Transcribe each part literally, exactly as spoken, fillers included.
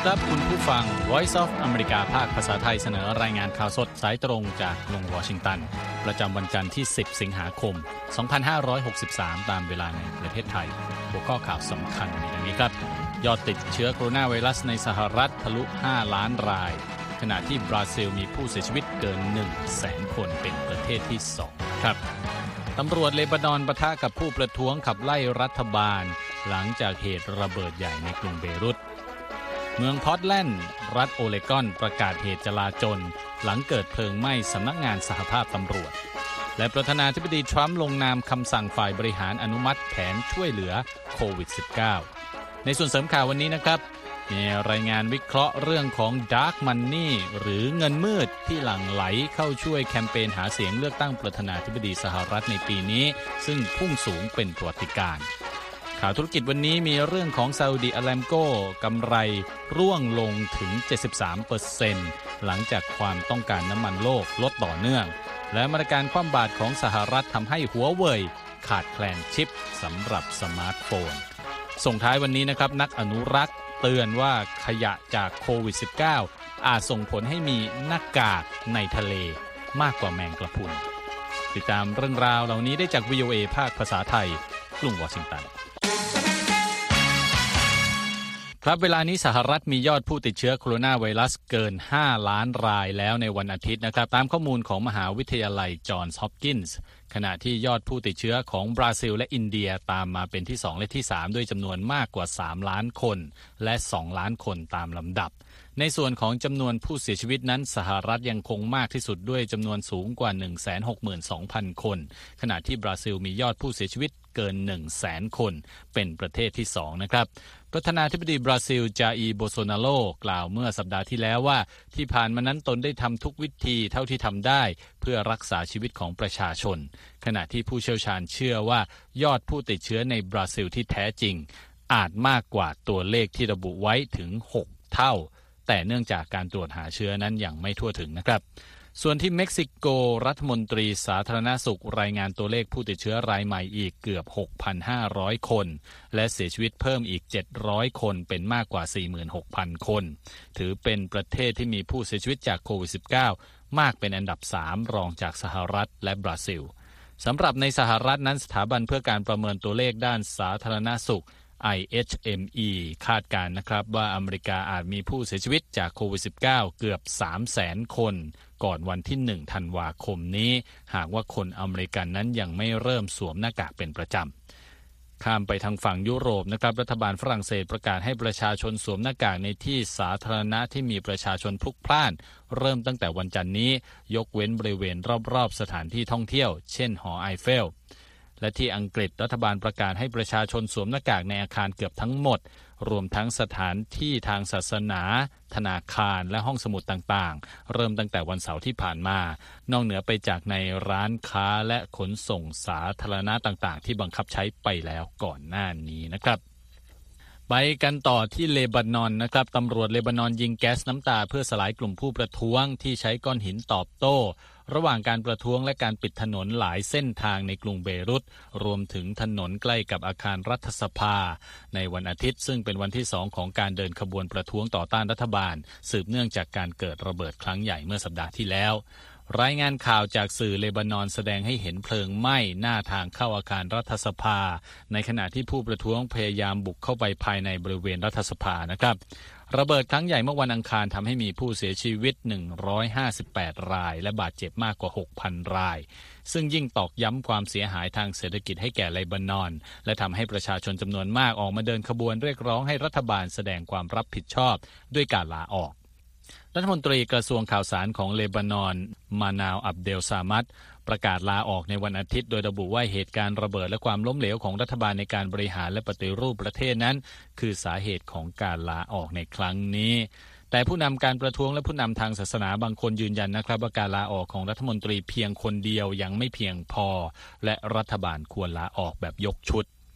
ครับคุณผู้ฟัง Voice of อเมริกาภาคภาษาไทยเสนอรายงานข่าวสดสายตรงจากกรุงวอชิงตันประจำวันจันทร์ที่สิบสิงหาคมสองพันห้าร้อยหกสิบสามตามเวลาในประเทศไทยหัวข้อข่าวสำคัญมีดังนี้ครับยอดติดเชื้อโคโรนาไวรัสในสหรัฐทะลุห้าล้านรายขณะที่บราซิลมีผู้เสียชีวิตเกิน หนึ่งแสน คนเป็นประเทศที่สองครับตำรวจเลบานอนปะทะกับผู้ประท้วงขับไล่รัฐบาลหลังจากเหตุระเบิดใหญ่ในกรุงเบรุตเมืองพอร์ตแลนด์รัฐโอเลกอนประกาศเหตุจลาจลหลังเกิดเพลิงไหม้สำนักงานสหภาพตำรวจและประธานาธิบดีทรัมป์ลงนามคำสั่งฝ่ายบริหารอนุมัติแผนช่วยเหลือโควิด สิบเก้า ในส่วนเสริมข่าววันนี้นะครับมีรายงานวิเคราะห์เรื่องของ Dark Money หรือเงินมืดที่หลั่งไหลเข้าช่วยแคมเปญหาเสียงเลือกตั้งประธานาธิบดีสหรัฐในปีนี้ซึ่งพุ่งสูงเป็นประวัติการณ์ข่าวธุรกิจวันนี้มีเรื่องของซาอุดิอาราโกกำไรร่วงลงถึง เจ็ดสิบสามเปอร์เซ็นต์ หลังจากความต้องการน้ำมันโลกลดต่อเนื่องและมาตรการคว่ำบาตรของสหรัฐทำให้หัวเว่ยขาดแคลนชิปสำหรับสมาร์ทโฟนส่งท้ายวันนี้นะครับนักอนุรักษ์เตือนว่าขยะจากโควิด สิบเก้า อาจส่งผลให้มีหน้ากากในทะเลมากกว่าแมงกะพรุนติดตามเรื่องราวเหล่านี้ได้จาก วี โอ เอ ภาคภาษาไทยกรุงวอชิงตันครับเวลานี้สหรัฐมียอดผู้ติดเชื้อโคโรนาไวรัสเกินห้าล้านรายแล้วในวันอาทิตย์นะครับตามข้อมูลของมหาวิทยาลัยจอห์นส์ฮอปกินส์ขณะที่ยอดผู้ติดเชื้อของบราซิลและอินเดียตามมาเป็นที่สองและที่สามด้วยจำนวนมากกว่าสามล้านคนและสองล้านคนตามลำดับในส่วนของจำนวนผู้เสียชีวิตนั้นสหรัฐยังคงมากที่สุดด้วยจำนวนสูงกว่า หนึ่งแสนหกหมื่นสองพัน คนขณะที่บราซิลมียอดผู้เสียชีวิตเกิน หนึ่งแสน คนเป็นประเทศที่สองนะครับประธานาธิบดีบราซิลจาอีร์โบโซนาโรกล่าวเมื่อสัปดาห์ที่แล้วว่าที่ผ่านมานั้นตนได้ทำทุกวิธีเท่าที่ทำได้เพื่อรักษาชีวิตของประชาชนขณะที่ผู้เชี่ยวชาญเชื่อว่ายอดผู้ติดเชื้อในบราซิลที่แท้จริงอาจมากกว่าตัวเลขที่ระบุไว้ถึงหกเท่าแต่เนื่องจากการตรวจหาเชื้อนั้นยังไม่ทั่วถึงนะครับส่วนที่เม็กซิโกรัฐมนตรีสาธารณสุขรายงานตัวเลขผู้ติดเชื้อรายใหม่อีกเกือบ หกพันห้าร้อย คนและเสียชีวิตเพิ่มอีกเจ็ดร้อยคนเป็นมากกว่า สี่หมื่นหกพัน คนถือเป็นประเทศที่มีผู้เสียชีวิตจากโควิด สิบเก้า มากเป็นอันดับสามรองจากสหรัฐและบราซิลสำหรับในสหรัฐนั้นสถาบันเพื่อการประเมินตัวเลขด้านสาธารณสุขไอ เอช เอ็ม อี คาดการณ์นะครับว่าอเมริกาอาจมีผู้เสียชีวิตจากโควิด สิบเก้า เกือบ สามแสน คนก่อนวันที่หนึ่งธันวาคมนี้หากว่าคนอเมริกันนั้นยังไม่เริ่มสวมหน้ากากเป็นประจำข้ามไปทางฝั่งยุโรปนะครับรัฐบาลฝรั่งเศสประกาศให้ประชาชนสวมหน้ากากในที่สาธารณะที่มีประชาชนพลุกพล่านเริ่มตั้งแต่วันจันทร์นี้ยกเว้นบริเวณรอบๆสถานที่ท่องเที่ยวเช่นหอไอเฟลและที่อังกฤษรัฐบาลประกาศให้ประชาชนสวมหน้ากากในอาคารเกือบทั้งหมดรวมทั้งสถานที่ทางศาสนาธนาคารและห้องสมุดต่างๆเริ่มตั้งแต่วันเสาร์ที่ผ่านมานอกเหนือไปจากในร้านค้าและขนส่งสาธารณะต่างๆที่บังคับใช้ไปแล้วก่อนหน้านี้นะครับไปกันต่อที่เลบานอนนะครับตำรวจเลบานอนยิงแก๊สน้ำตาเพื่อสลายกลุ่มผู้ประท้วงที่ใช้ก้อนหินตอบโต้ระหว่างการประท้วงและการปิดถนนหลายเส้นทางในกรุงเบรุตรวมถึงถนนใกล้กับอาคารรัฐสภาในวันอาทิตย์ซึ่งเป็นวันที่สองของการเดินขบวนประท้วงต่อต้านรัฐบาลสืบเนื่องจากการเกิดระเบิดครั้งใหญ่เมื่อสัปดาห์ที่แล้วรายงานข่าวจากสื่อเลบานอนแสดงให้เห็นเพลิงไหม้หน้าทางเข้าอาคารรัฐสภาในขณะที่ผู้ประท้วงพยายามบุกเข้าไปภายในบริเวณรัฐสภานะครับระเบิดครั้งใหญ่เมื่อวันอังคารทำให้มีผู้เสียชีวิตหนึ่งร้อยห้าสิบแปดรายและบาดเจ็บมากกว่า หกพัน รายซึ่งยิ่งตอกย้ำความเสียหายทางเศรษฐกิจให้แก่เลบานอนและทำให้ประชาชนจำนวนมากออกมาเดินขบวนเรียกร้องให้รัฐบาลแสดงความรับผิดชอบด้วยการลาออกรัฐมนตรีกระทรวงข่าวสารของเลบานอนมานาวอับเดลซามัดประกาศลาออกในวันอาทิตย์โดยระบุว่าเหตุการณ์ระเบิดและความล้มเหลวของรัฐบาลในการบริหารและปฏิรูปประเทศนั้นคือสาเหตุของการลาออกในครั้งนี้แต่ผู้นำการประท้วงและผู้นำทางศาสนาบางคนยืนยันนะครับว่าการลาออกของรัฐมนตรีเพียงคนเดียวยังไม่เพียงพอและรัฐบาลควรลาออกแบบยกชุด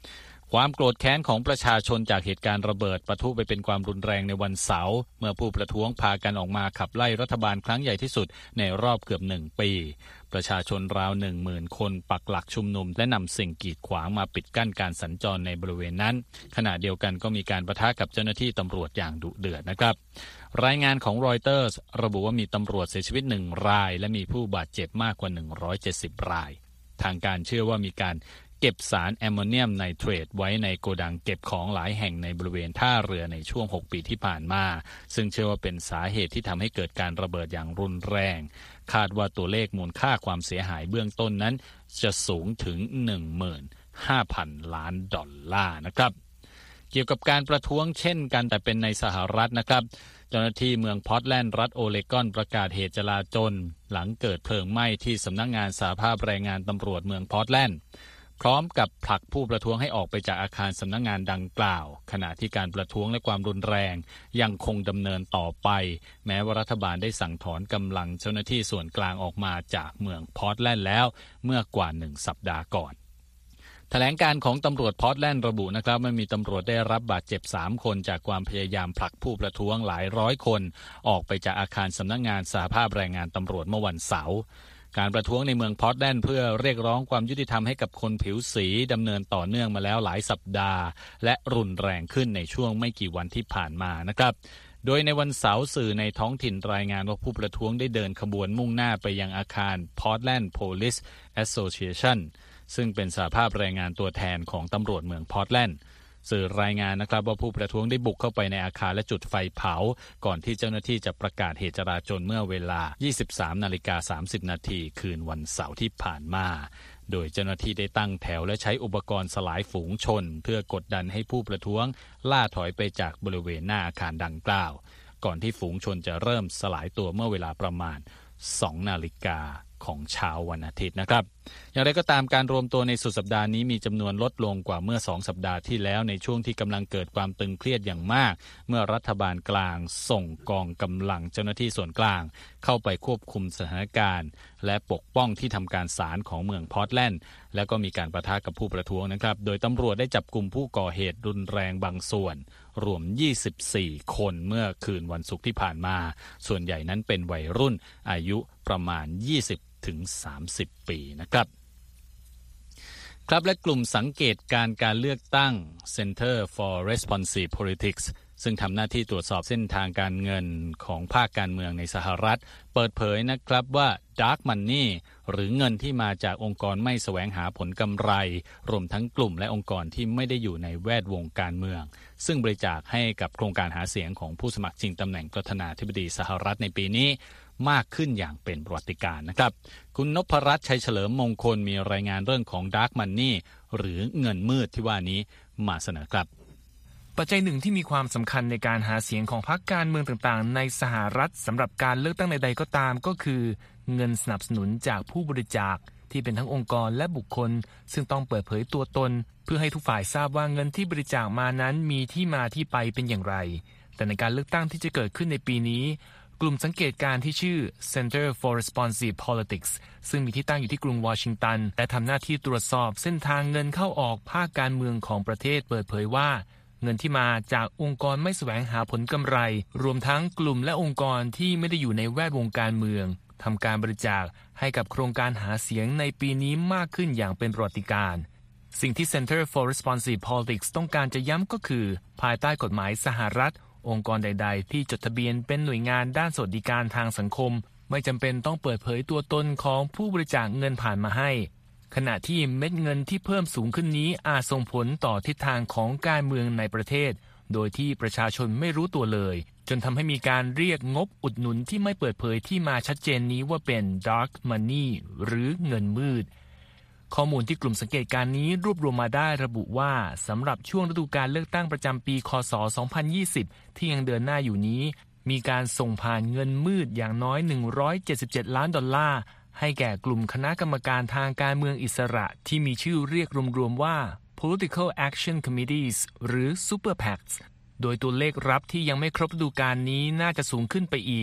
ความโกรธแค้นของประชาชนจากเหตุการณ์ระเบิดปะทุไปเป็นความรุนแรงในวันเสาร์เมื่อผู้ประท้วงพากันออกมาขับไล่รัฐบาลครั้งใหญ่ที่สุดในรอบเกือบหนึ่งปีประชาชนราว หนึ่งหมื่น คนปักหลักชุมนุมและนำสิ่งกีดขวางมาปิดกั้นการสัญจรในบริเวณนั้นขณะเดียวกันก็มีการปะทะกับเจ้าหน้าที่ตำรวจอย่างดุเดือดนะครับรายงานของรอยเตอร์สระบุว่ามีตำรวจเสียชีวิตหนึ่งรายและมีผู้บาดเจ็บมากกว่าหนึ่งร้อยเจ็ดสิบรายทางการเชื่อว่ามีการเก็บสารแอมโมเนียมไนเตรตไว้ในโกดังเก็บของหลายแห่งในบริเวณท่าเรือในช่วงหกปีที่ผ่านมาซึ่งเชื่อว่าเป็นสาเหตุที่ทำให้เกิดการระเบิดอย่างรุนแรงคาดว่าตัวเลขมูลค่าความเสียหายเบื้องต้นนั้นจะสูงถึง หนึ่งหมื่นห้าพัน ล้านดอลลาร์นะครับเกี่ยวกับการประท้วงเช่นกันแต่เป็นในสหรัฐนะครับเจ้าหน้าที่เมืองพอร์ตแลนด์รัฐโอเลกอนประกาศเหตุจลาจลหลังเกิดเพลิงไหม้ที่สำนักงานสหภาพแรงงานตำรวจเมืองพอร์ตแลนด์พร้อมกับผลักผู้ประท้วงให้ออกไปจากอาคารสำนักงานดังกล่าวขณะที่การประท้วงและความรุนแรงยังคงดำเนินต่อไปแม้ว่ารัฐบาลได้สั่งถอนกำลังเจ้าหน้าที่ส่วนกลางออกมาจากเมืองพอร์ตแลนด์แล้วเมื่อกว่าหนึ่งสัปดาห์ก่อนแถลงการของตำรวจพอร์ตแลนด์ระบุนะครับว่ามีตำรวจได้รับบาดเจ็บสามคนจากความพยายามผลักผู้ประท้วงหลายร้อยคนออกไปจากอาคารสำนักงานสหภาพแรงงานตำรวจเมื่อวันเสาร์การประท้วงในเมืองพอร์ตแลนด์เพื่อเรียกร้องความยุติธรรมให้กับคนผิวสีดำเนินต่อเนื่องมาแล้วหลายสัปดาห์และรุนแรงขึ้นในช่วงไม่กี่วันที่ผ่านมานะครับโดยในวันเสาร์สื่อในท้องถิ่นรายงานว่าผู้ประท้วงได้เดินขบวนมุ่งหน้าไปยังอาคาร Portland Police Association ซึ่งเป็นสหภาพแรงงานตัวแทนของตำรวจเมืองพอร์ตแลนด์สื่อรายงานนะครับว่าผู้ประท้วงได้บุกเข้าไปในอาคารและจุดไฟเผาก่อนที่เจ้าหน้าที่จะประกาศเหตุจราจลเมื่อเวลา ยี่สิบสามนาฬิกาสามสิบนาทีคืนวันเสาร์ที่ผ่านมาโดยเจ้าหน้าที่ได้ตั้งแถวและใช้อุปกรณ์สลายฝูงชนเพื่อกดดันให้ผู้ประท้วงล่าถอยไปจากบริเวณหน้าอาคารดังกล่าวก่อนที่ฝูงชนจะเริ่มสลายตัวเมื่อเวลาประมาณ สองนาฬิกาของเช้าวันอาทิตย์นะครับอย่างไรก็ตามการรวมตัวในสุดสัปดาห์นี้มีจำนวนลดลงกว่าเมื่อสองสัปดาห์ที่แล้วในช่วงที่กำลังเกิดความตึงเครียดอย่างมากเมื่อรัฐบาลกลางส่งกองกำลังเจ้าหน้าที่ส่วนกลางเข้าไปควบคุมสถานการณ์และปกป้องที่ทำการศาลของเมืองพอร์ตแลนด์แล้วก็มีการปะทะกับผู้ประท้วงนะครับโดยตำรวจได้จับกุมผู้ก่อเหตุรุนแรงบางส่วนรวมยี่สิบสี่คนเมื่อคืนวันศุกร์ที่ผ่านมาส่วนใหญ่นั้นเป็นวัยรุ่นอายุประมาณยี่สิบถึงสามสิบปีนะครับครับและกลุ่มสังเกตการการเลือกตั้ง Center for Responsive Politics ซึ่งทำหน้าที่ตรวจสอบเส้นทางการเงินของภาคการเมืองในสหรัฐเปิดเผยนะครับว่า Dark Money หรือเงินที่มาจากองค์กรไม่แสวงหาผลกำไรรวมทั้งกลุ่มและองค์กรที่ไม่ได้อยู่ในแวดวงการเมืองซึ่งบริจาคให้กับโครงการหาเสียงของผู้สมัครชิงตำแหน่งประธานาธิบดีสหรัฐในปีนี้มากขึ้นอย่างเป็นประวัติการณ์นะครับคุณนพรัตน์ชัยเฉลิมมงคลมีรายงานเรื่องของ Dark Money หรือเงินมืดที่ว่านี้มาเสนอครับปัจจัยหนึ่งที่มีความสำคัญในการหาเสียงของพรรคการเมืองต่างๆในสหรัฐสำหรับการเลือกตั้งใดๆก็ตามก็คือเงินสนับสนุนจากผู้บริจาคที่เป็นทั้งองค์กรและบุคคลซึ่งต้องเปิดเผยตัวตนเพื่อให้ทุกฝ่ายทราบว่าเงินที่บริจาคมานั้นมีที่มาที่ไปเป็นอย่างไรแต่ในการเลือกตั้งที่จะเกิดขึ้นในปีนี้กลุ่มสังเกตการณ์ที่ชื่อ Center for Responsive Politics ซึ่งมีที่ตั้งอยู่ที่กรุงวอชิงตันและทำหน้าที่ตรวจสอบเส้นทางเงินเข้าออกภาคการเมืองของประเทศเปิดเผยว่าเงินที่มาจากองค์กรไม่แสวงหาผลกำไรรวมทั้งกลุ่มและองค์กรที่ไม่ได้อยู่ในแวดวงการเมืองทำการบริจาคให้กับโครงการหาเสียงในปีนี้มากขึ้นอย่างเป็นประวัติการณ์สิ่งที่ Center for Responsive Politics ต้องการจะย้ำก็คือภายใต้กฎหมายสหรัฐองค์กรใดๆที่จดทะเบียนเป็นหน่วยงานด้านสวัสดิการทางสังคมไม่จำเป็นต้องเปิดเผยตัวตนของผู้บริจาคเงินผ่านมาให้ขณะที่เม็ดเงินที่เพิ่มสูงขึ้นนี้อาจส่งผลต่อทิศทางของการเมืองในประเทศโดยที่ประชาชนไม่รู้ตัวเลยจนทำให้มีการเรียกงบอุดหนุนที่ไม่เปิดเผยที่มาชัดเจนนี้ว่าเป็น Dark Money หรือเงินมืดข้อมูลที่กลุ่มสังเกตการณ์นี้รวบรวมมาได้ระบุว่าสำหรับช่วงฤดูกาลเลือกตั้งประจำปีคศสองพันยี่สิบที่ยังเดินหน้าอยู่นี้มีการส่งผ่านเงินมืดอย่างน้อยหนึ่งร้อยเจ็ดสิบเจ็ดล้านดอลลาร์ให้แก่กลุ่มคณะกรรมการทางการเมืองอิสระที่มีชื่อเรียกรวมๆว่า Political Action Committees หรือ Super PACs โดยตัวเลขรับที่ยังไม่ครบฤดูกาลนี้น่าจะสูงขึ้นไปอีก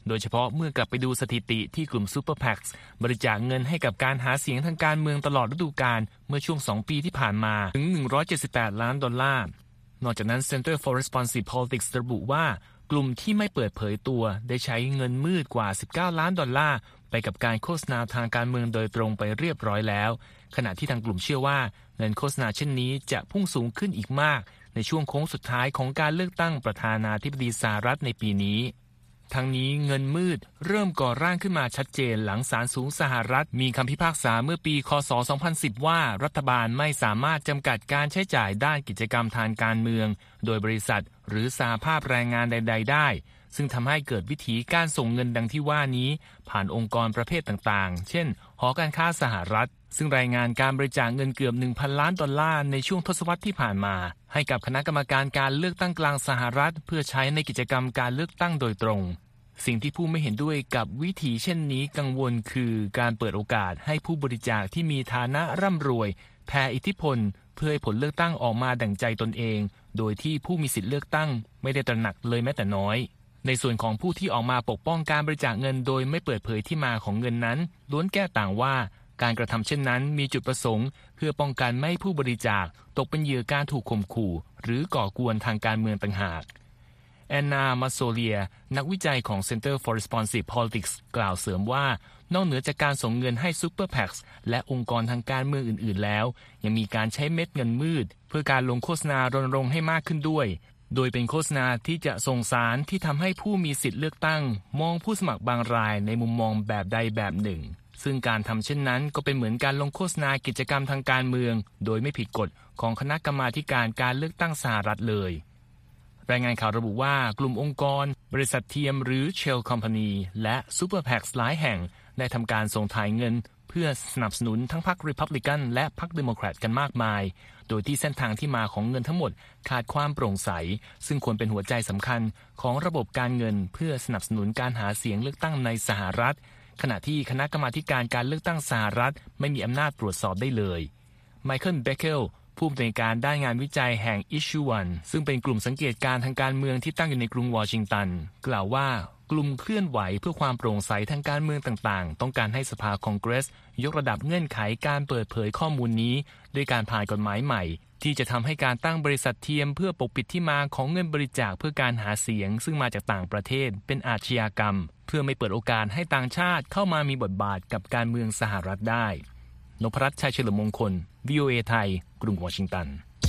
โดยเฉพาะเมื่อกลับไปดูสถิติที่กลุ่ม Super แพ็กซ์ บริจาคเงินให้กับการหาเสียงทางการเมืองตลอดฤดูกาลเมื่อช่วงสองปีที่ผ่านมาถึงหนึ่งร้อยเจ็ดสิบแปดล้านดอลลาร์นอกจากนั้น Center for Responsive Politics ระบุว่ากลุ่มที่ไม่เปิดเผยตัวได้ใช้เงินมืดกว่าสิบเก้าล้านดอลลาร์ไปกับการโฆษณาทางการเมืองโดยตรงไปเรียบร้อยแล้วขณะที่ทางกลุ่มเชื่อว่าเงินโฆษณาเช่นนี้จะพุ่งสูงขึ้นอีกมากในช่วงโค้งสุดท้ายของการเลือกตั้งประธานาธิบดีสหรัฐในปีนี้ทั้งนี้เงินมืดเริ่มก่อร่างขึ้นมาชัดเจนหลังศาลสูงสหรัฐมีคำพิพากษาเมื่อปีค.ศ. สองพันสิบว่ารัฐบาลไม่สามารถจำกัดการใช้จ่ายด้านกิจกรรมทางการเมืองโดยบริษัทหรือสหภาพแรงงานใดๆได้ซึ่งทำให้เกิดวิธีการส่งเงินดังที่ว่านี้ผ่านองค์กรประเภทต่างๆเช่นหอการค้าสหรัฐซึ่งรายงานการบริจาคเงินเกือบ หนึ่งพัน ล้านดอลลาร์ในช่วงทศวรรษที่ผ่านมาให้กับคณะกรรมการการเลือกตั้งกลางสหรัฐเพื่อใช้ในกิจกรรมการเลือกตั้งโดยตรงสิ่งที่ผู้ไม่เห็นด้วยกับวิธีเช่นนี้กังวลคือการเปิดโอกาสให้ผู้บริจาคที่มีฐานะร่ำรวยแผ่อิทธิพลเพื่อให้ผลเลือกตั้งออกมาดั่งใจตนเองโดยที่ผู้มีสิทธิเลือกตั้งไม่ได้ตระหนักเลยแม้แต่น้อยในส่วนของผู้ที่ออกมาปกป้องการบริจาคเงินโดยไม่เปิดเผยที่มาของเงินนั้นล้วนแก้ต่างว่าการกระทำเช่นนั้นมีจุดประสงค์เพื่อป้องกันไม่ให้ผู้บริจาคตกเป็นเหยื่อการถูกข่มขู่หรือก่อกวนทางการเมืองต่างหากแอนนา มาโซเลียนักวิจัยของ Center for Responsive Politics กล่าวเสริมว่านอกเหนือจากการส่งเงินให้ Super แพ็กซ์ และองค์กรทางการเมืองอื่นๆแล้วยังมีการใช้เม็ดเงินมืดเพื่อการลงโฆษณารณรงค์ให้มากขึ้นด้วยโดยเป็นโฆษณาที่จะส่งสารที่ทำให้ผู้มีสิทธิเลือกตั้งมองผู้สมัครบางรายในมุมมองแบบใดแบบหนึ่งซึ่งการทำเช่นนั้นก็เป็นเหมือนการลงโฆษณากิจกรรมทางการเมืองโดยไม่ผิดกฎของคณะกรรมาธิการการเลือกตั้งสหรัฐเลยรายงานข่าวระบุว่ากลุ่มองค์กรบริษัทเทียมหรือ Shell Company และ Super แพ็กซ์ หลายแห่งได้ทำการส่งถ่ายเงินเพื่อสนับสนุนทั้งพรรค Republican และพรรค Democrat กันมากมายโดยที่เส้นทางที่มาของเงินทั้งหมดขาดความโปร่งใสซึ่งควรเป็นหัวใจสำคัญของระบบการเงินเพื่อสนับสนุนการหาเสียงเลือกตั้งในสหรัฐขณะที่คณะกรรมาธิการการเลือกตั้งสหรัฐไม่มีอำนาจตรวจสอบได้เลยไมเคิล เบคเกลผู้อำนวยการด้านงานวิจัยแห่ง Issue วันซึ่งเป็นกลุ่มสังเกตการณ์ทางการเมืองที่ตั้งอยู่ในกรุงวอชิงตันกล่าวว่ากลุ่มเคลื่อนไหวเพื่อความโปร่งใสทางการเมืองต่างๆต้องการให้สภาคองเกรสยกระดับเงื่อนไขการเปิดเผยข้อมูลนี้ด้วยการผ่านกฎหมายใหม่ที่จะทำให้การตั้งบริษัทเทียมเพื่อปกปิดที่มาของเงินบริจาคเพื่อการหาเสียงซึ่งมาจากต่างประเทศเป็นอาชญากรรมเพื่อไม่เปิดโอกาสให้ต่างชาติเข้ามามีบทบาทกับการเมืองสหรัฐได้นพรัตน์ ชัยเฉลิมมงคล วี โอ เอ ไทยกรุงวอชิงตัน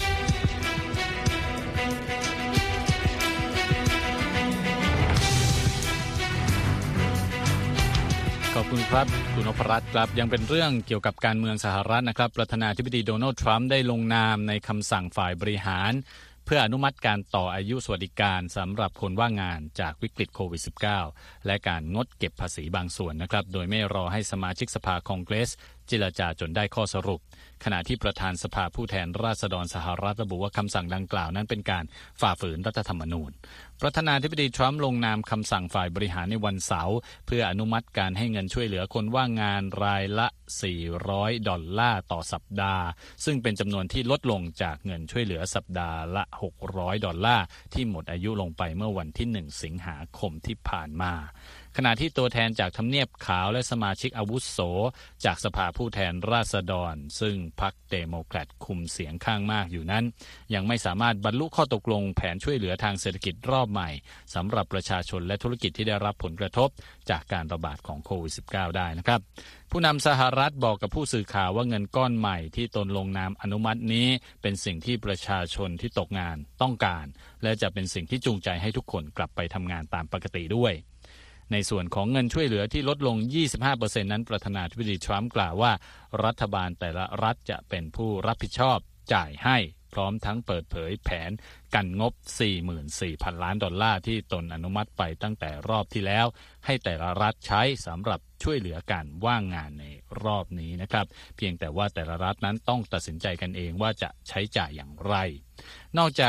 ขอบคุณครับคุณนพรัตน์ครับยังเป็นเรื่องเกี่ยวกับการเมืองสหรัฐนะครับประธานาธิบดีโดนัลด์ทรัมป์ได้ลงนามในคำสั่งฝ่ายบริหารเพื่ออนุมัติการต่ออายุสวัสดิการสำหรับคนว่างงานจากวิกฤตโควิด สิบเก้า และการงดเก็บภาษีบางส่วนนะครับโดยไม่รอให้สมาชิกสภาคองเกรสเจรจาจนได้ข้อสรุปขณะที่ประธานสภาผู้แทนราษฎรสหรัฐระบุว่าคำสั่งดังกล่าวนั้นเป็นการฝ่าฝืนรัฐธรรมนูญประธานาธิบดีทรัมป์ลงนามคำสั่งฝ่ายบริหารในวันเสาร์เพื่ออนุมัติการให้เงินช่วยเหลือคนว่างงานรายละสี่ร้อยดอลลาร์ต่อสัปดาห์ซึ่งเป็นจำนวนที่ลดลงจากเงินช่วยเหลือสัปดาห์ละหกร้อยดอลลาร์ที่หมดอายุลงไปเมื่อวันที่หนึ่งสิงหาคมที่ผ่านมาขณะที่ตัวแทนจากทำเนียบขาวและสมาชิกอาวุโสจากสภาผู้แทนราษฎรซึ่งพรรคเดโมแครตคุมเสียงข้างมากอยู่นั้นยังไม่สามารถบรรลุข้อตกลงแผนช่วยเหลือทางเศรษฐกิจรอบใหม่สำหรับประชาชนและธุรกิจที่ได้รับผลกระทบจากการระบาดของโควิด สิบเก้า ได้นะครับผู้นำสหรัฐบอกกับผู้สื่อข่าวว่าเงินก้อนใหม่ที่ตนลงนามอนุมัตินี้เป็นสิ่งที่ประชาชนที่ตกงานต้องการและจะเป็นสิ่งที่จูงใจให้ทุกคนกลับไปทำงานตามปกติด้วยในส่วนของเงินช่วยเหลือที่ลดลง ยี่สิบห้าเปอร์เซ็นต์ นั้นประธานาธิบดีทรัมป์กล่าวว่ารัฐบาลแต่ละรัฐจะเป็นผู้รับผิดชอบจ่ายให้พร้อมทั้งเปิดเผยแผนกันงบ สี่หมื่นสี่พัน ล้านดอลลาร์ที่ตนอนุมัติไปตั้งแต่รอบที่แล้วให้แต่ละรัฐใช้สำหรับช่วยเหลือการว่างงานในรอบนี้นะครับเพียงแต่ว่าแต่ละรัฐนั้นต้องตัดสินใจกันเองว่าจะใช้จ่ายอย่างไรนอกจาก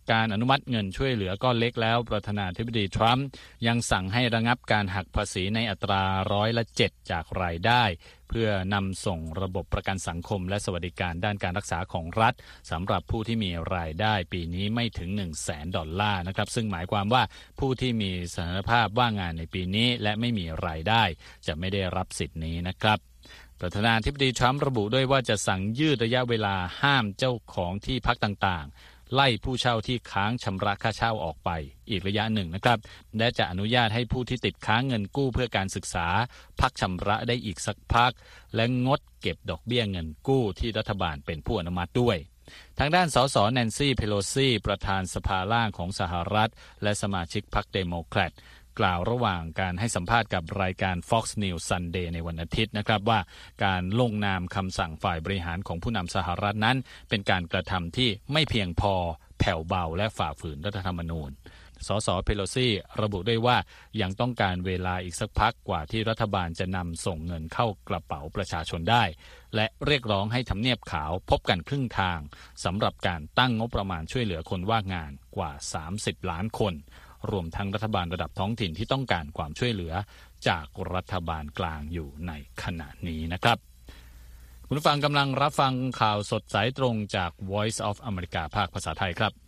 การอนุมัติเงินช่วยเหลือก้อนเล็กแล้วประธานาธิบดีทรัมป์ยังสั่งให้ระงับการหักภาษีในอัตราร้อยละเจ็ดจากรายได้เพื่อนำส่งระบบประกันสังคมและสวัสดิการด้านการรักษาของรัฐสำหรับผู้ที่มีรายได้ปีนี้ไม่ถึง หนึ่งแสน ดอลลาร์นะครับซึ่งหมายความว่าผู้ที่มีสถานภาพว่างงานในปีนี้และไม่มีรายได้จะไม่ได้รับสิทธินี้นะครับประธานาธิบดีทรัมป์ระบุด้วยว่าจะสั่งยืดระยะเวลาห้ามเจ้าของที่พักต่างๆไล่ผู้เช่าที่ค้างชำระค่าเช่าออกไปอีกระยะหนึ่งนะครับและจะอนุญาตให้ผู้ที่ติดค้างเงินกู้เพื่อการศึกษาพักชำระได้อีกสักพักและงดเก็บดอกเบี้ยเงินกู้ที่รัฐบาลเป็นผู้อนุมัติด้วยทางด้านสสแนนซี่เพโลซีประธานสภาล่างของสหรัฐและสมาชิกพรรคเดโมแครตกล่าวระหว่างการให้สัมภาษณ์กับรายการ Fox News Sunday ในวันอาทิตย์นะครับว่าการลงนามคำสั่งฝ่ายบริหารของผู้นำสหรัฐนั้นเป็นการกระทำที่ไม่เพียงพอแผ่วเบาและฝ่าฝืนรัฐธรรมนูญสสเพโลซีระบุด้วยว่ายังต้องการเวลาอีกสักพักกว่าที่รัฐบาลจะนำส่งเงินเข้ากระเป๋าประชาชนได้และเรียกร้องให้ทำเนียบขาวพบกันครึ่งทางสำหรับการตั้งงบประมาณช่วยเหลือคนว่างงานกว่าสามสิบล้านคนรวมทั้งรัฐบาลระดับท้องถิ่นที่ต้องการความช่วยเหลือจากรัฐบาลกลางอยู่ในขณะนี้นะครับคุณผู้ฟังกำลังรับฟังข่าวสดสายตรงจาก Voice of America ภาคภาษาไทยครับ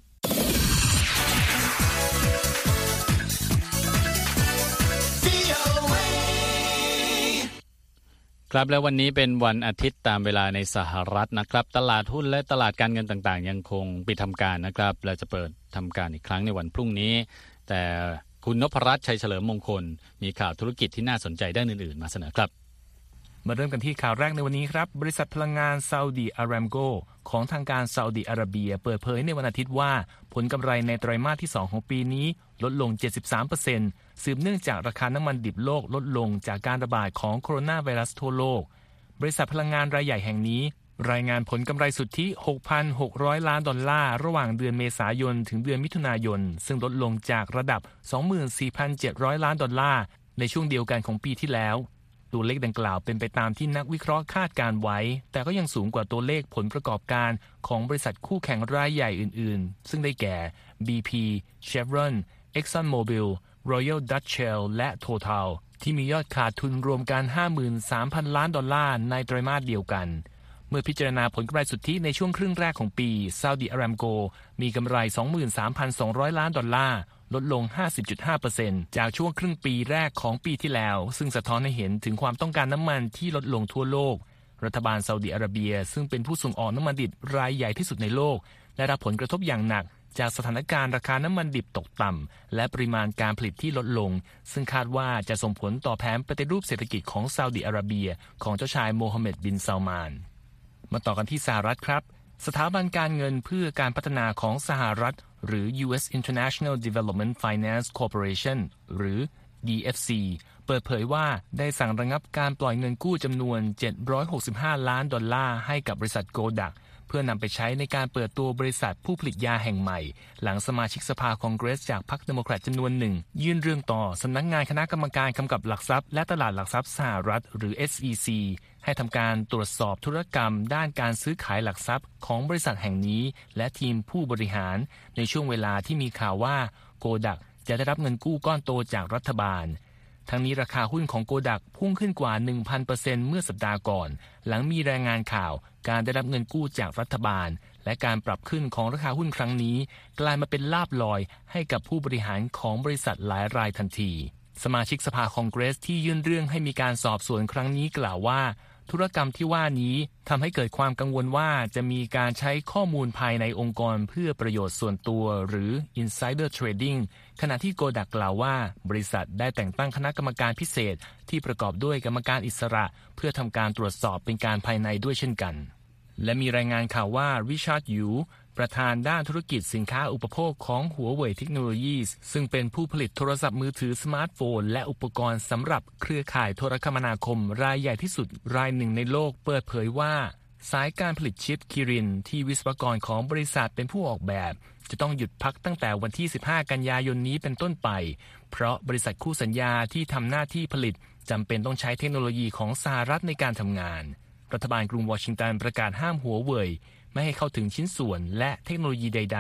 ครับแล้ววันนี้เป็นวันอาทิตย์ตามเวลาในสหรัฐนะครับตลาดหุ้นและตลาดการเงินต่างๆยังคงปิดทำการนะครับและจะเปิดทำการอีกครั้งในวันพรุ่งนี้แต่คุณนพรัตน์ชัยเฉลิมมงคลมีข่าวธุรกิจที่น่าสนใจด้านอื่นๆมาเสนอครับมาเริ่มกันที่ข่าวแรกในวันนี้ครับบริษัทพลังงานซาอุดีอารามโกของทางการซาอุดีอาระเบียเปิดเผยในวันอาทิตย์ว่าผลกำไรในไตรมาสที่สองของปีนี้ลดลง เจ็ดสิบสามเปอร์เซ็นต์ สืบเนื่องจากราคาน้ำมันดิบโลกลดลงจากการระบาดของโคโรนาไวรัสทั่วโลกบริษัทพลังงานรายใหญ่แห่งนี้รายงานผลกำไรสุทธิ หกพันหกร้อย ล้านดอลลาร์ระหว่างเดือนเมษายนถึงเดือนมิถุนายนซึ่งลดลงจากระดับ สองหมื่นสี่พันเจ็ดร้อย ล้านดอลลาร์ในช่วงเดียวกันของปีที่แล้วตัวเลขดังกล่าวเป็นไปตามที่นักวิเคราะห์คาดการไว้แต่ก็ยังสูงกว่าตัวเลขผลประกอบการของบริษัทคู่แข่งรายใหญ่อื่นๆซึ่งได้แก่ บี พี Chevron ExxonMobil Royal Dutch Shell และ Total ที่มียอดขาดทุนรวมกัน ห้าหมื่นสามพัน ล้านดอลลาร์ในไตรมาสเดียวกันเมื่อพิจารณาผลกำไรสุทธิในช่วงครึ่งแรกของปีซาอุดิอารามโกมีกำไร สองหมื่นสามพันสองร้อย ล้านดอลลาร์ลดลง ห้าสิบจุดห้าเปอร์เซ็นต์ จากช่วงครึ่งปีแรกของปีที่แล้วซึ่งสะท้อนให้เห็นถึงความต้องการน้ำมันที่ลดลงทั่วโลกรัฐบาลซาอุดิอาระเบียซึ่งเป็นผู้ส่งออกน้ำมันดิบรายใหญ่ที่สุดในโลกได้รับผลกระทบอย่างหนักจากสถานการณ์ราคาน้ำมันดิบตกต่ำและปริมาณการผลิตที่ลดลงซึ่งคาดว่าจะส่งผลต่อแผนปฏิรูปเศรษฐกิจของซาอุดิอาระเบียของเจ้าชายโมฮัมเหม็ดบินซัลมานมาต่อกันที่สหรัฐครับสถาบันการเงินเพื่อการพัฒนาของสหรัฐหรือ ยู เอส International Development Finance Corporation หรือ ดี เอฟ ซี เปิดเผยว่าได้สั่งระงับการปล่อยเงินกู้จำนวนเจ็ดร้อยหกสิบห้าล้านดอลลาร์ให้กับบริษัทโกดักเพื่อนำไปใช้ในการเปิดตัวบริษัทผู้ผลิตยาแห่งใหม่หลังสมาชิกสภาคองเกรสจากพรรคเดโมแครตจำนวนหนึ่งยื่นเรื่องต่อสำนักงานคณะกรรมการกำกับหลักทรัพย์และตลาดหลักทรัพย์สหรัฐหรือ เอส อี ซี ให้ทำการตรวจสอบธุรกรรมด้านการซื้อขายหลักทรัพย์ของบริษัทแห่งนี้และทีมผู้บริหารในช่วงเวลาที่มีข่าวว่าโกดักจะได้รับเงินกู้ก้อนโตจากรัฐบาลทั้งนี้ราคาหุ้นของโกดักพุ่งขึ้นกว่า หนึ่งพันเปอร์เซ็นต์ เมื่อสัปดาห์ก่อนหลังมีรายงานข่าวการได้รับเงินกู้จากรัฐบาลและการปรับขึ้นของราคาหุ้นครั้งนี้กลายมาเป็นลาภลอยให้กับผู้บริหารของบริษัทหลายรายทันทีสมาชิกสภาคองเกรสที่ยื่นเรื่องให้มีการสอบสวนครั้งนี้กล่าวว่าธุรกรรมที่ว่านี้ทำให้เกิดความกังวลว่าจะมีการใช้ข้อมูลภายในองค์กรเพื่อประโยชน์ส่วนตัวหรือ insider trading ขณะที่โกดักกล่าวว่าบริษัทได้แต่งตั้งคณะกรรมการพิเศษที่ประกอบด้วยกรรมการอิสระเพื่อทำการตรวจสอบเป็นการภายในด้วยเช่นกันและมีรายงานข่าวว่าริชาร์ดยูประธานด้านธุรกิจสินค้าอุปโภคของหัวเว่ยเทคโนโลยีซึ่งเป็นผู้ผลิตโทรศัพท์มือถือสมาร์ทโฟนและอุปกรณ์สำหรับเครือข่ายโทรคมนาคมรายใหญ่ที่สุดรายหนึ่งในโลกเปิดเผยว่าสายการผลิตชิปคิรินที่วิศวกรของบริษัทเป็นผู้ออกแบบจะต้องหยุดพักตั้งแต่วันที่สิบห้ากันยายนนี้เป็นต้นไปเพราะบริษัทคู่สัญญาที่ทำหน้าที่ผลิตจำเป็นต้องใช้เทคโนโลยีของสหรัฐในการทำงานรัฐบาลกรุงวอชิงตันประกาศห้ามหัวเว่ยไม่ให้เข้าถึงชิ้นส่วนและเทคโนโลยีใดๆ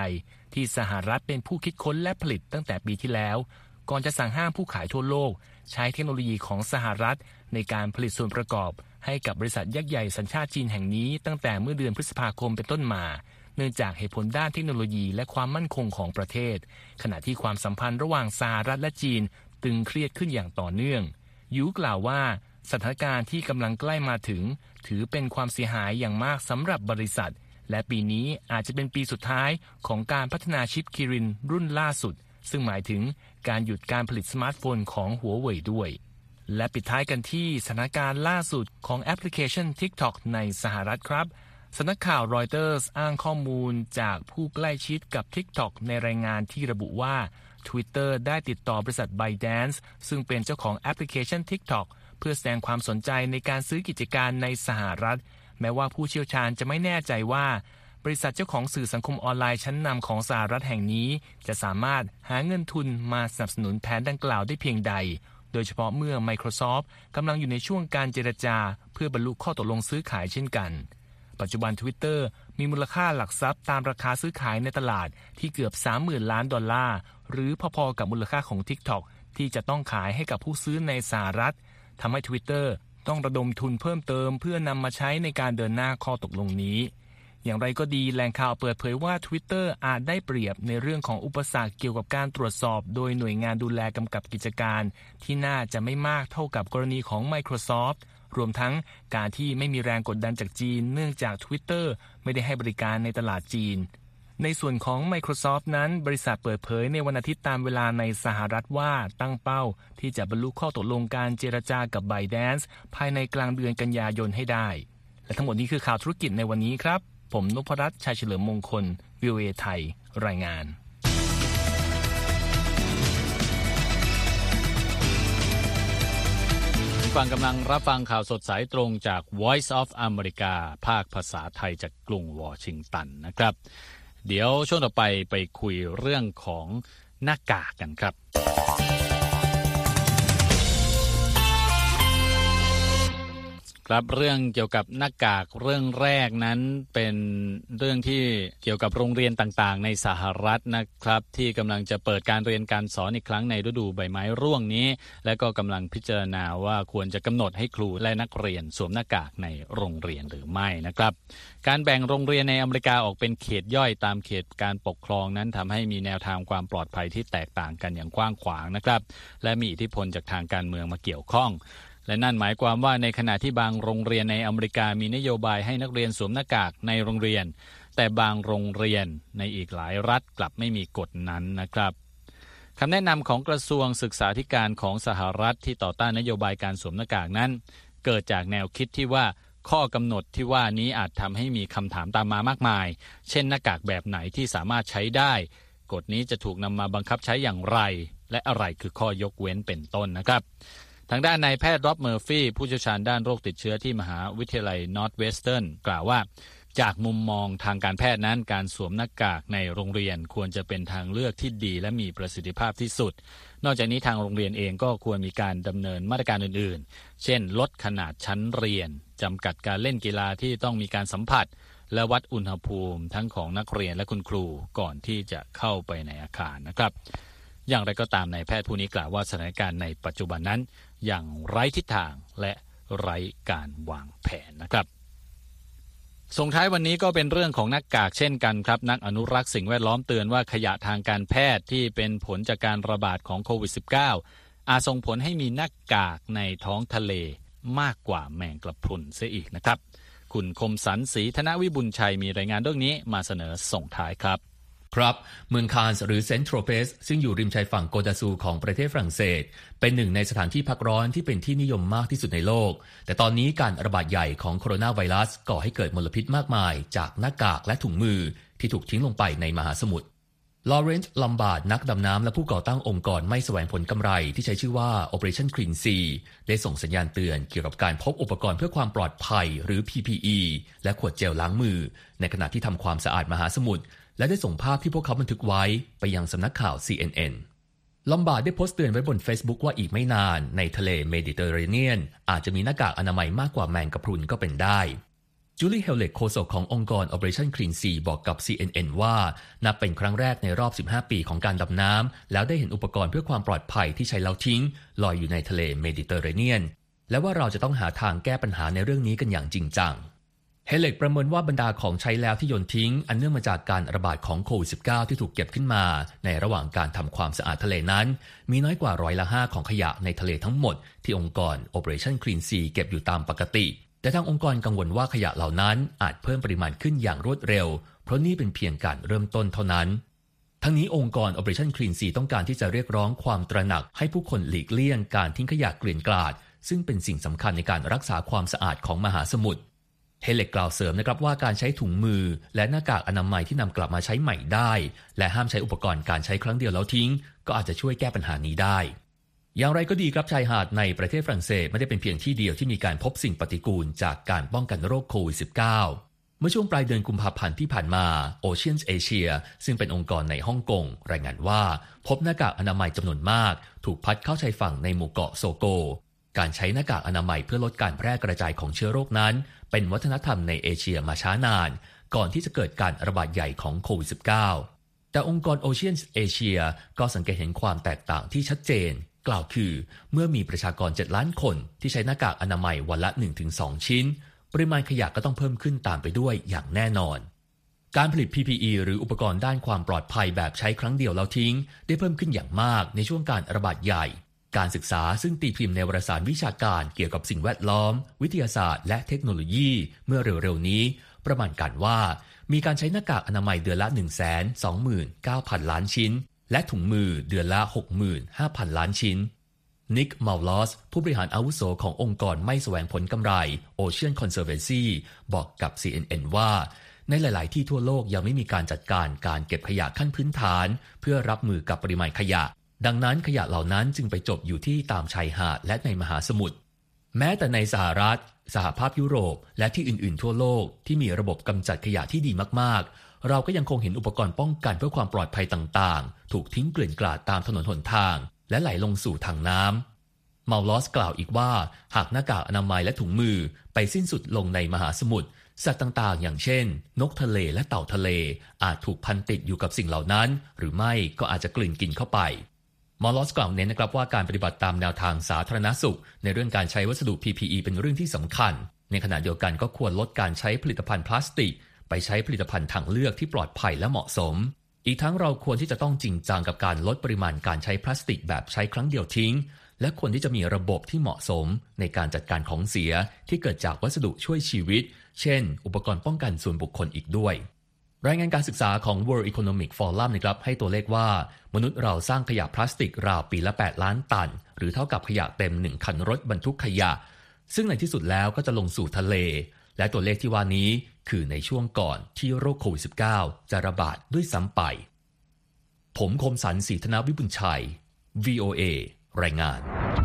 ที่สหรัฐเป็นผู้คิดค้นและผลิตตั้งแต่ปีที่แล้วก่อนจะสั่งห้ามผู้ขายทั่วโลกใช้เทคโนโลยีของสหรัฐในการผลิตส่วนประกอบให้กับบริษัทยักษ์ใหญ่สัญชาติจีนแห่งนี้ตั้งแต่เมื่อเดือนพฤษภาคมเป็นต้นมาเนื่องจากเหตุผลด้านเทคโนโลยีและความมั่นคงของประเทศขณะที่ความสัมพันธ์ระหว่างสหรัฐและจีนตึงเครียดขึ้นอย่างต่อเนื่องยูกล่าวว่าสถานการณ์ที่กำลังใกล้มาถึงถือเป็นความเสียหายอย่างมากสำหรับบริษัทและปีนี้อาจจะเป็นปีสุดท้ายของการพัฒนาชิปคิรินรุ่นล่าสุดซึ่งหมายถึงการหยุดการผลิตสมาร์ทโฟนของหัวเว่ยด้วยและปิดท้ายกันที่สถานการณ์ล่าสุดของแอปพลิเคชัน TikTok ในสหรัฐครับสำนักข่าว Reuters อ้างข้อมูลจากผู้ใกล้ชิดกับ TikTok ในรายงานที่ระบุว่า Twitter ได้ติดต่อบริษัท ByteDance ซึ่งเป็นเจ้าของแอปพลิเคชัน TikTok เพื่อแสดงความสนใจในการซื้อกิจการในสหรัฐแม้ว่าผู้เชี่ยวชาญจะไม่แน่ใจว่าบริษัทเจ้าของสื่อสังคมออนไลน์ชั้นนำของสหรัฐแห่งนี้จะสามารถหาเงินทุนมาสนับสนุนแผนดังกล่าวได้เพียงใดโดยเฉพาะเมื่อ Microsoft กำลังอยู่ในช่วงการเจรจาเพื่อบรรลุข้อตกลงซื้อขายเช่นกันปัจจุบัน Twitter มีมูลค่าหลักทรัพย์ตามราคาซื้อขายในตลาดที่เกือบ สามหมื่น ล้านดอลลาร์หรือพอๆกับมูลค่าของ TikTok ที่จะต้องขายให้กับผู้ซื้อในสหรัฐทำให้ Twitter ต้องระดมทุนเพิ่มเติมเพื่อนำมาใช้ในการเดินหน้าข้อตกลงนี้อย่างไรก็ดีแหล่งข่าวเปิดเผยว่า Twitter อาจได้เปรียบในเรื่องของอุปสรรคเกี่ยวกับการตรวจสอบโดยหน่วยงานดูแลกำกับกิจการที่น่าจะไม่มากเท่ากับกรณีของ Microsoft รวมทั้งการที่ไม่มีแรงกดดันจากจีนเนื่องจาก Twitter ไม่ได้ให้บริการในตลาดจีนในส่วนของ Microsoft นั้นบริษัทเปิดเผยในวันอาทิตย์ตามเวลาในสหรัฐว่าตั้งเป้าที่จะบรรลุข้อตกลงการเจรจากับ ByteDance ภายในกลางเดือนกันยายนให้ได้และทั้งหมดนี้คือข่าวธุรกิจในวันนี้ครับผมนพรัตน์ชัยเฉลิมมงคล วี โอ เอ ไทยรายงานฟังกำลังรับฟังข่าวสดสายตรงจาก Voice of America ภาคภาษาไทยจากกรุงวอชิงตันนะครับเดี๋ยวช่วงต่อไปไปคุยเรื่องของหน้ากากกันครับครับเรื่องเกี่ยวกับหน้ากากเรื่องแรกนั้นเป็นเรื่องที่เกี่ยวกับโรงเรียนต่างๆในสหรัฐนะครับที่กำลังจะเปิดการเรียนการสอนอีกครั้งในฤดูใบไม้ร่วงนี้และก็กำลังพิจารณาว่าควรจะกำหนดให้ครูและนักเรียนสวมหน้ากากในโรงเรียนหรือไม่นะครับการแบ่งโรงเรียนในอเมริกาออกเป็นเขตย่อยตามเขตการปกครองนั้นทำให้มีแนวทางความปลอดภัยที่แตกต่างกันอย่างกว้างขวางนะครับและมีอิทธิพลจากทางการเมืองมาเกี่ยวข้องและนั่นหมายความว่าในขณะที่บางโรงเรียนในอเมริกามีนโยบายให้นักเรียนสวมหน้ากากในโรงเรียนแต่บางโรงเรียนในอีกหลายรัฐกลับไม่มีกฎนั้นนะครับคำแนะนำของกระทรวงศึกษาธิการของสหรัฐที่ต่อต้านนโยบายการสวมหน้ากากนั้นเกิดจากแนวคิดที่ว่าข้อกำหนดที่ว่านี้อาจทำให้มีคำถามตามมามากมายเช่นหน้ากากแบบไหนที่สามารถใช้ได้กฎนี้จะถูกนำมาบังคับใช้อย่างไรและอะไรคือข้อยกเว้นเป็นต้นนะครับทางด้านนายแพทย์ร็อบเมอร์ฟี่ผู้เชี่ยวชาญด้านโรคติดเชื้อที่มหาวิทยาลัยนอร์ทเวสเทิร์นกล่าวว่าจากมุมมองทางการแพทย์นั้นการสวมหน้ากากในโรงเรียนควรจะเป็นทางเลือกที่ดีและมีประสิทธิภาพที่สุดนอกจากนี้ทางโรงเรียนเองก็ควรมีการดำเนินมาตรการอื่นๆเช่นลดขนาดชั้นเรียนจำกัดการเล่นกีฬาที่ต้องมีการสัมผัสและวัดอุณหภูมิทั้งของนักเรียนและคุณครูก่อนที่จะเข้าไปในอาคารนะครับอย่างไรก็ตามนายแพทย์ผู้นี้กล่าวว่าสถานการณ์ในปัจจุบันนั้นอย่างไร้ทิศทางและไร้การวางแผนนะครับส่งท้ายวันนี้ก็เป็นเรื่องของหน้ากากเช่นกันครับนักอนุรักษ์สิ่งแวดล้อมเตือนว่าขยะทางการแพทย์ที่เป็นผลจากการระบาดของโควิด สิบเก้า อาจส่งผลให้มีหน้ากากในท้องทะเลมากกว่าแมงกะพรุนเสียอีกนะครับคุณคมสันต์ศรีธนวิบุญชัยมีรายงานเรื่องนี้มาเสนอส่งท้ายครับครับเมืองคานส์หรือเซนต์โทรเปสซึ่งอยู่ริมชายฝั่งโกดาซูของประเทศฝรั่งเศสเป็นหนึ่งในสถานที่พักร้อนที่เป็นที่นิยมมากที่สุดในโลกแต่ตอนนี้การระบาดใหญ่ของโคโรนาไวรัสก่อให้เกิดมลพิษมากมายจากหน้ากากและถุงมือที่ถูกทิ้งลงไปในมหาสมุทรลอเรนซ์ลัมบาร์ดนักดำน้ำและผู้ก่อตั้งองค์กรไม่แสวงผลกำไรที่ใช้ชื่อว่า Operation Clean Sea ได้ส่งสัญญาณเตือนเกี่ยวกับการพบอุปกรณ์เพื่อความปลอดภัยหรือ พี พี อี และขวดเจลล้างมือในขณะที่ทำความสะอาดมหาสมุทรและได้ส่งภาพที่พวกเขาบันทึกไว้ไปยังสำนักข่าว ซี เอ็น เอ็น ลัมบาร์ดได้โพสต์เตือนไว้บน Facebook ว่าอีกไม่นานในทะเลเมดิเตอร์เรเนียนอาจจะมีหน้ากากอนามัยมากกว่าแมงกะพรุนก็เป็นได้จูลี่เฮลเลกโฆษกขององค์กร Operation Clean Sea บอกกับ ซี เอ็น เอ็น ว่านับเป็นครั้งแรกในรอบสิบห้าปีของการดำน้ำแล้วได้เห็นอุปกรณ์เพื่อความปลอดภัยที่ใช้แล้วทิ้งลอยอยู่ในทะเลเมดิเตอร์เรเนียนและว่าเราจะต้องหาทางแก้ปัญหาในเรื่องนี้กันอย่างจริงจังเฮลเลกประเมินว่าบรรดาของใช้แล้วที่โยนทิ้งอันเนื่องมาจากการระบาดของโควิด สิบเก้า ที่ถูกเก็บขึ้นมาในระหว่างการทำความสะอาดทะเลนั้นมีน้อยกว่าร้อยละห้าของขยะในทะเลทั้งหมดที่องค์กร Operation Clean Sea เก็บอยู่ตามปกติแต่ทางองค์กรกังวลว่าขยะเหล่านั้นอาจเพิ่มปริมาณขึ้นอย่างรวดเร็วเพราะนี่เป็นเพียงการเริ่มต้นเท่านั้นทั้งนี้องค์กร Operation Clean Sea ต้องการที่จะเรียกร้องความตระหนักให้ผู้คนหลีกเลี่ยงการทิ้งขยะเกลื่อนกลาดซึ่งเป็นสิ่งสำคัญในการรักษาความสะอาดของมหาสมุทรเฮเลกกล่าวเสริมนะครับว่าการใช้ถุงมือและหน้ากากอนามัยที่นำกลับมาใช้ใหม่ได้และห้ามใช้อุปกรณ์การใช้ครั้งเดียวแล้วทิ้งก็อาจจะช่วยแก้ปัญหานี้ได้อย่างไรก็ดีครับชายหาดในประเทศฝรั่งเศสไม่ได้เป็นเพียงที่เดียวที่มีการพบสิ่งปฏิกูลจากการป้องกันโรคโควิด สิบเก้า เมื่อช่วงปลายเดือนกุมภาพันธ์ที่ผ่านมา Oceans Asia ซึ่งเป็นองค์กรในฮ่องกงรายงานว่าพบหน้ากากอนามัยจำนวนมากถูกพัดเข้าชายฝั่งในหมู่เกาะโซโกการใช้หน้ากากอนามัยเพื่อลดการแพร่กระจายของเชื้อโรคนั้นเป็นวัฒนธรรมในเอเชียมาช้านานก่อนที่จะเกิดการระบาดใหญ่ของโควิด สิบเก้า แต่องค์กร Oceans Asia ก็สังเกตเห็นความแตกต่างที่ชัดเจนกล่าวคือเมื่อมีประชากรเจ็ดล้านคนที่ใช้หน้ากากอนามัยวันละ หนึ่งถึงสอง ชิ้นปริมาณขยะก็ต้องเพิ่มขึ้นตามไปด้วยอย่างแน่นอนการผลิต พี พี อี หรืออุปกรณ์ด้านความปลอดภัยแบบใช้ครั้งเดียวแล้วทิ้งได้เพิ่มขึ้นอย่างมากในช่วงการระบาดใหญ่การศึกษาซึ่งตีพิมพ์ในวารสารวิชาการเกี่ยวกับสิ่งแวดล้อมวิทยาศาสตร์และเทคโนโลยีเมื่อเร็วๆนี้ประมาณการว่ามีการใช้หน้ากากอนามัยเดือนละ หนึ่งแสนสองหมื่นเก้าพัน ล้านชิ้นและถุงมือเดือนละ หกหมื่นห้าพัน ล้านชิ้นนิกมัลลอสผู้บริหารอาวุโสขององค์กรไม่แสวงผลกำไร Ocean Conservancy บอกกับ ซี เอ็น เอ็น ว่าในหลายๆที่ทั่วโลกยังไม่มีการจัดการการเก็บขยะขั้นพื้นฐานเพื่อรับมือกับปริมาณขยะดังนั้นขยะเหล่านั้นจึงไปจบอยู่ที่ตามชายหาดและในมหาสมุทรแม้แต่ในสหรัฐสหภาพยุโรปและที่อื่นๆทั่วโลกที่มีระบบกำจัดขยะที่ดีมากๆเราก็ยังคงเห็นอุปกรณ์ป้องกันเพื่อความปลอดภัยต่างๆถูกทิ้งเกลื่อนกลาดตามถนนหนทางและไหลลงสู่ทางน้ำมัลลอสกล่าวอีกว่าหากหน้ากากอนามัยและถุงมือไปสิ้นสุดลงในมหาสมุทรสัตว์ต่างๆอย่างเช่นนกทะเลและเต่าทะเลอาจถูกพันติดอยู่กับสิ่งเหล่านั้นหรือไม่ก็อาจจะกลืนกินเข้าไปมัลลอสกล่าวเน้นนะครับว่าการปฏิบัติตามแนวทางสาธารณสุขในเรื่องการใช้วัสดุ พี พี อี เป็นเรื่องที่สำคัญในขณะเดียวกันก็ควรลดการใช้ผลิตภัณฑ์พลาสติกไปใช้ผลิตภัณฑ์ทางเลือกที่ปลอดภัยและเหมาะสมอีกทั้งเราควรที่จะต้องจริงจังกับการลดปริมาณการใช้พลาสติกแบบใช้ครั้งเดียวทิ้งและควรที่จะมีระบบที่เหมาะสมในการจัดการของเสียที่เกิดจากวัสดุช่วยชีวิตเช่นอุปกรณ์ป้องกันส่วนบุคคลอีกด้วยรายงานการศึกษาของ World Economic Forum นะครับให้ตัวเลขว่ามนุษย์เราสร้างขยะพลาสติกราวปีละแปดล้านตันหรือเท่ากับขยะเต็มหนึ่งคันรถบรรทุกขยะซึ่งในที่สุดแล้วก็จะลงสู่ทะเลและตัวเลขที่ว่านี้คือในช่วงก่อนที่โรคโควิด สิบเก้า จะระบาดด้วยซ้ำไปผมคมสันต์ ศรีธนวิบุญชัย วี โอ เอ รายงาน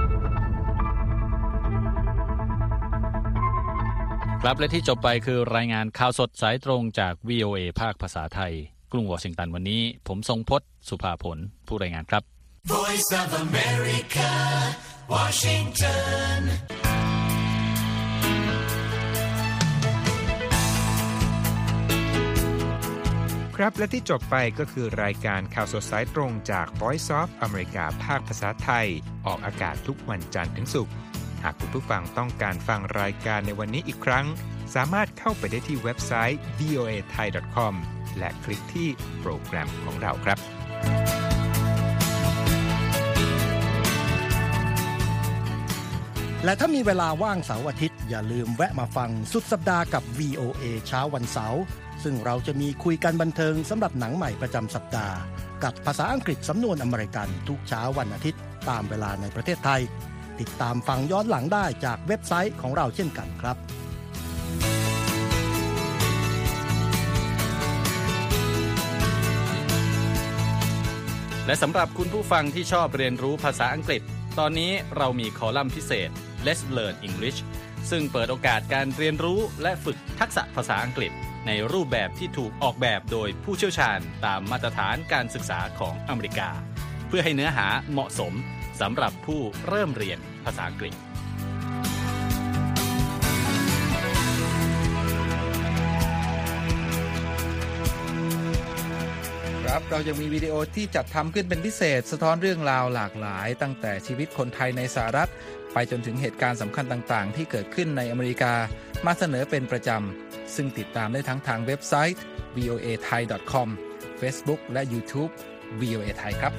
ครับและที่จบไปคือรายงานข่าวสดสายตรงจาก วี โอ เอ ภาคภาษาไทยกรุงวอชิงตันวันนี้ผมทรงพจน์สุภาผลผู้รายงานครับ Voice of America Washington ครับและที่จบไปก็คือรายการข่าวสดสายตรงจาก Voice of America ภาคภาษาไทยออกอากาศทุกวันจันทร์ถึงศุกร์หากคุณผู้ฟังต้องการฟังรายการในวันนี้อีกครั้งสามารถเข้าไปได้ที่เว็บไซต์ วี โอ เอ ไทย ดอท คอม และคลิกที่โปรแกรมของเราครับและถ้ามีเวลาว่างเสาร์อาทิตย์อย่าลืมแวะมาฟังสุดสัปดาห์กับ วี โอ เอ เช้าวันเสาร์ซึ่งเราจะมีคุยกันบันเทิงสำหรับหนังใหม่ประจำสัปดาห์กับภาษาอังกฤษสำนวนอเมริกันทุกเช้าวันอาทิตย์ตามเวลาในประเทศไทยติดตามฟังย้อนหลังได้จากเว็บไซต์ของเราเช่นกันครับและสำหรับคุณผู้ฟังที่ชอบเรียนรู้ภาษาอังกฤษตอนนี้เรามีคอลัมน์พิเศษ Let's Learn English ซึ่งเปิดโอกาสการเรียนรู้และฝึกทักษะภาษาอังกฤษในรูปแบบที่ถูกออกแบบโดยผู้เชี่ยวชาญตามมาตรฐานการศึกษาของอเมริกาเพื่อให้เนื้อหาเหมาะสมสำหรับผู้เริ่มเรียนภาษาอังกฤษครับเรายังมีวิดีโอที่จัดทำขึ้นเป็นพิเศษสะท้อนเรื่องราวหลากหลายตั้งแต่ชีวิตคนไทยในสหรัฐไปจนถึงเหตุการณ์สำคัญต่างๆที่เกิดขึ้นในอเมริกามาเสนอเป็นประจำซึ่งติดตามได้ทั้งทางเว็บไซต์ วี โอ เอ ไทย ดอท คอม Facebook และ YouTube วี โอ เอ ไทยครับ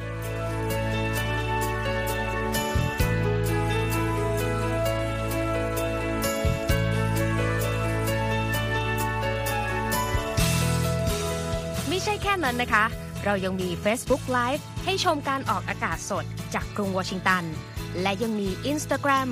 ไม่ใช่แค่นั้นนะคะเรายังมี Facebook Live ให้ชมการออกอากาศสดจากกรุงวอชิงตันและยังมี Instagram